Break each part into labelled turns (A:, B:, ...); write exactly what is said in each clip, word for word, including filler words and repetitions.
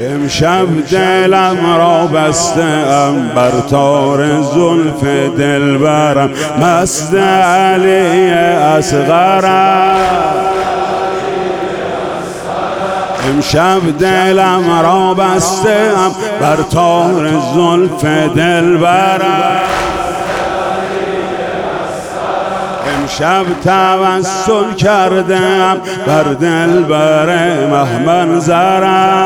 A: امشب دلم را بستم بر تار زلف دلبرم، مست علی اصغرم. امشب دلم را بستم بر تار زلف دلبرم، امشب توسل کردم بر دلبر مهمنظرم.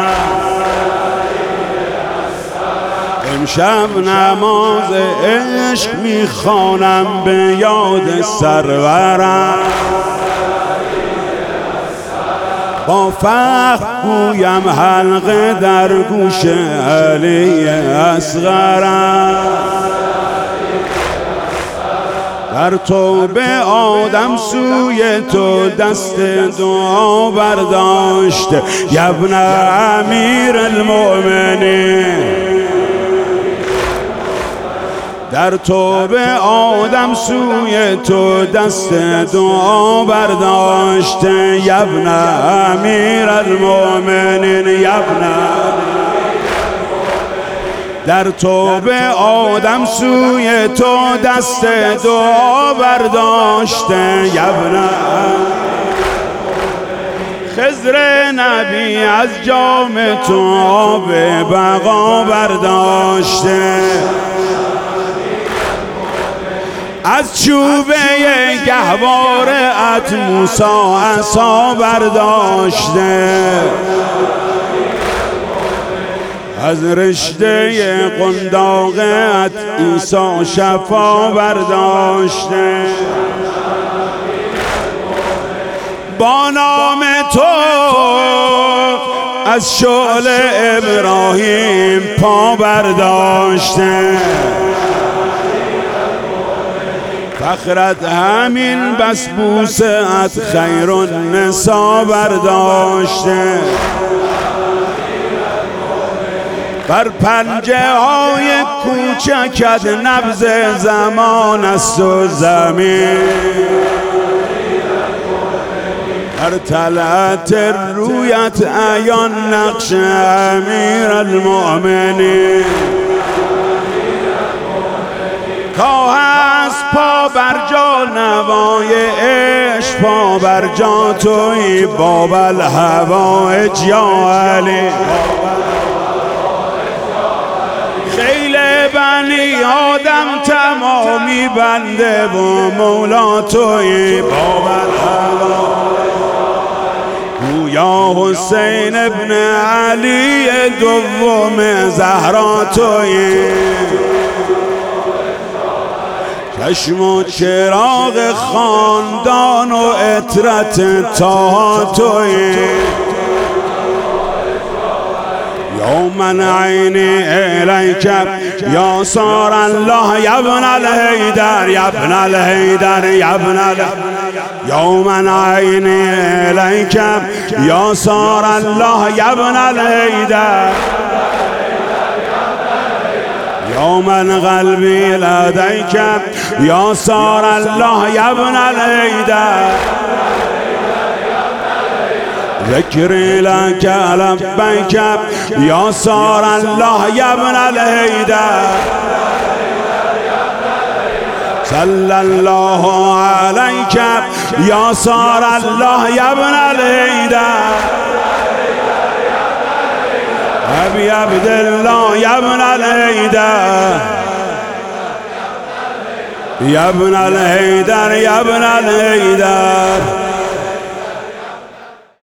A: امشب نماز عشق میخوانم به یاد سرورم، با فخر گویم حلقه در گوش علی اصغرم. در توبه آدم سوی تو دست دعا برداشت، یبن امیر المؤمنین. در توبه آدم سوی تو دست دعا برداشت، یبن امیر المؤمنین، یبن. در توبه آدم سوی تو دست دعا برداشت، یبن. خضر نبی از جام تو آب بقا برداشته، از چوبه گهواره ات موسی عصا برداشته، از رشته قنداقت عیسی شفا برداشته. با نام تو از شعله ابراهیم پا برداشته، فخرت همین بسبوسه ات خیر النسا برداشته. بر پنجه های کوچکت نبض زمان است و زمین، در طلعت رویت عیان نقش امیر المؤمنین. تا هست پا بر جا نوای عشق، پا بر جا توی باب الهوایج یا علی. خیل بنی آدم تمامی بنده و مولا توی باب الهوایج. گویا حسین ابن علی دوم زهرا توی، چشم و چراغ خاندان و عطرت طه توی. یا من عینی الیک یا صار الله یبن الحیدر، یبن الحیدر، یبن الحیدر. یا من عینی الیک یا صار الله یبن الحیدر، یا من قلبی لدیک یا صار الله یبن الحیدر. ذکری لک لبیک یا صار الله یبن الحیدر. صلی الله علیک یا صار الله یبن الحیدر. ابی عبدالله یبن الحیدر، یبن الحیدر، یبن الحیدر.